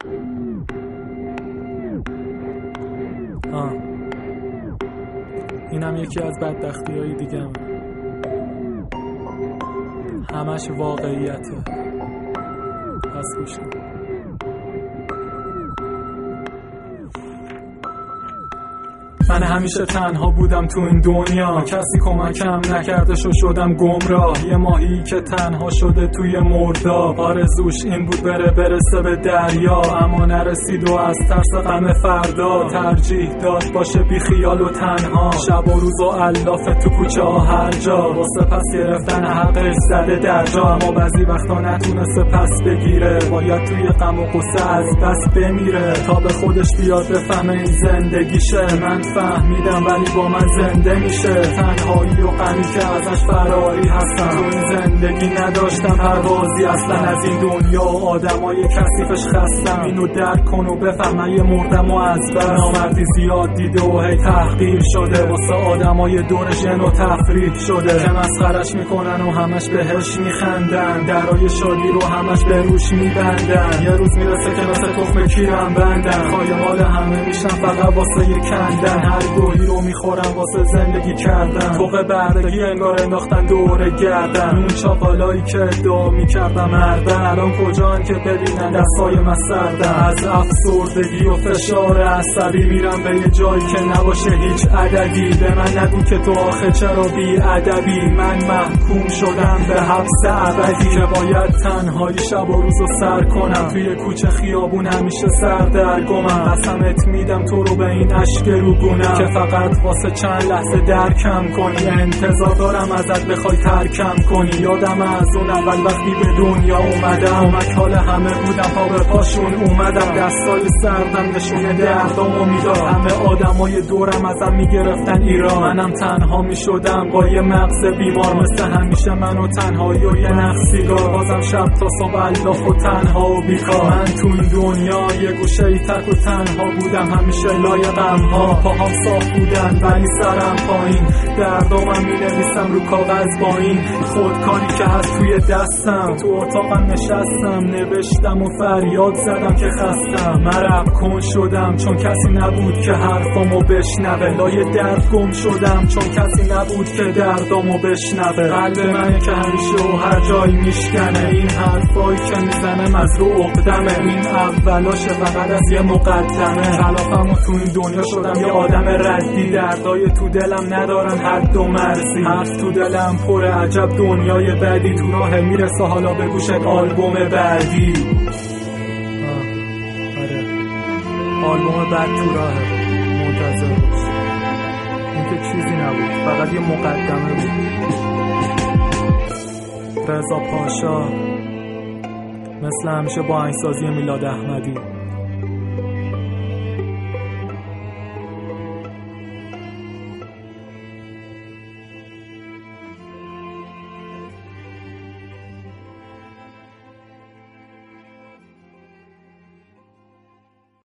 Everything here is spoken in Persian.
اینم یکی از بدبختی‌های دیگه همش واقعیته. پس گوش کن. من همیشه تنها بودم تو این دنیا، کسی کمکم نکرده شدم گمراه. یه ماهی که تنها شده توی مرداب، آرزوش این بود بره برسه به دریا، اما نرسید و از ترس غم فردا ترجیح داد باشه بی خیال و تنها. شب و روز و الاف تو کوچه ها هر جا، واسه پس گرفتن حقش زده در جا، اما بعضی وقتا نتونسته پس بگیره، باید توی غم و غصه از دست بمیره تا به خودش بیاد بفهمه این زندگیشه. من فهمیدم ولی با من زنده میشه، تنهایی و غمی که ازش فراری هستم. تو این زندگی نداشتم پروازی اصلا از این دنیا و آدمای کثیفش خستم. اینو درک کن و بفهم یه مردم و از بس نامردی زیاد دیده و هی تحقیر شده، واسه آدمای دور ژن و تفریح شده که مسخرش میکنن و همش بهش میخندن، درای شادی رو همش به روش میبندن. یه روز میرسه که مثل تخم کیرم بندن، خایمال همه میشن فقط واسه یه کندن. هر گوهی رو میخورن واسه زندگی کردن، فوق بردگی انگار انداختن دور گردن. اون چاقالایی که ادعا میکردم مردن الان کجان که ببینن دستای من سردن. از افسردگی و فشار عصبی میرم به یه جایی که نباشه هیچ عددی. به من نگو که تو آخه چرا بی ادبی، من محکوم شدم به حبس ابدی که باید تنهایی شب و روزو سر کنم. توی کوچه خیابون همیشه سردرگمم، قسمت میدم تو رو به این اشک روگونم که فقط واسه چند لحظه درکم کنی. انتظار دارم ازت بخوای ترکم کنی. یادم از اون اول وقتی به دنیا اومدم، کمک حال همه بودم پا به پاشون اومدم. دستای سردم نشونه دردامو میداد، همه آدمای دورم ازم میگرفتن ایران. منم تنها میشدم با یه مغز بیمار، مثل همیشه منو تنهایی و یه نقصیگار. بازم شب تا صبح الاف و تنها و بیکار. من تو این دنیا یه گوشه ای تک و تنها بودم، همیشه لای غمها. پاهام صاف بودن ولی سرم پایین، دردامم مینویسم رو کاغذ با این خودکاری که هست توی دستم. تو اتاقم نشستم نوشتم و فریاد زدم که خستم. من رپ کن شدم چون کسی نبود که حرفامو بشنوه، لای درد گم شدم چون کسی نبود که دردامو بشنوه. قلب منه که همیشه و هر جایی میشکنه، این حرفایی که میزنم از رو عقدمه. این اولاشه فقط از یه مقدمه، خلافم و تو این دنیا شدم یه آدم ردی. دردای تو دلم ندارن حد و مرزی، حرف تو دلم پر عجب دنیای بعدی. تو راه میرسه حالا به گوشت آلبوم بعدی. آره آلبوم بعد تو راهه، منتظر باش. این که چیزی نبود، فقط یه مقدمه بود. رضا پاشا مثل همیشه با آهنگسازی میلاد احمدی.